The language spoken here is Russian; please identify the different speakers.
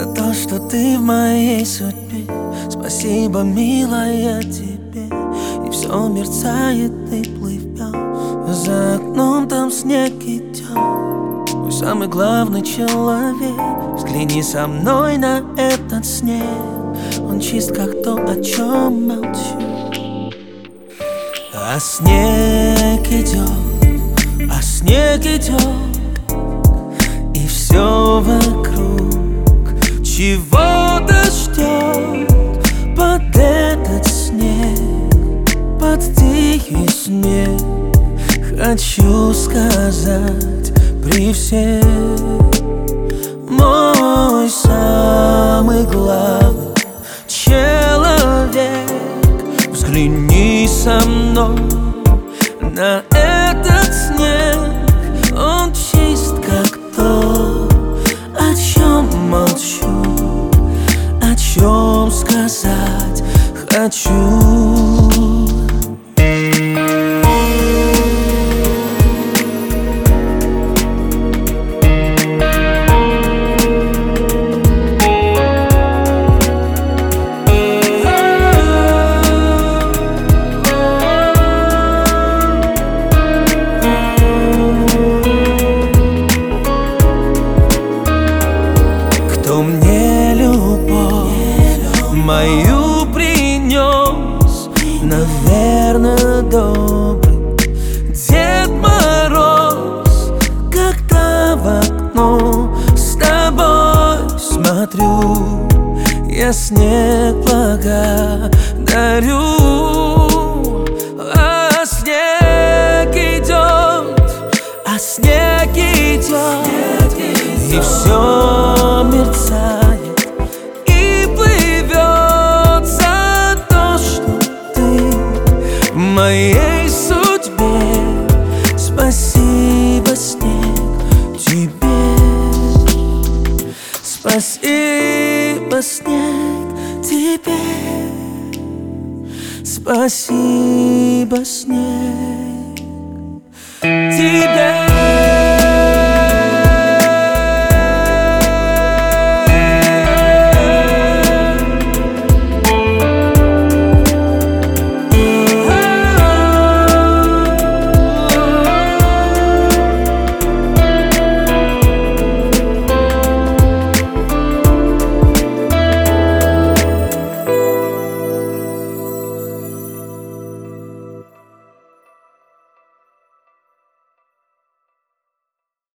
Speaker 1: то, что ты в моей судьбе. Спасибо, милая, тебе. И все мерцает и плывет. За окном там снег идет. Мой самый главный человек. Взгляни со мной на этот снег. Он чист, как то, о чем молчу. А снег идет, а снег идет, и все вокруг чего-то ждет. Под этот снег, под тихий смех хочу сказать при всех: мой самый главный человек. Взгляни со мной на этот снег. Он чист, как то, о чем молчу, о чем сказать хочу. Кто мне любовь мою принес? Наверное, добрый Дед Мороз. Когда в окно с тобой смотрю, я снег благодарю. А снег идет, а снег идет, и все мерцает и плывет за то, что ты в моей судьбе. Спасибо, снег, тебе. Спасибо, снег, тебе. Спасибо, снег, тебе.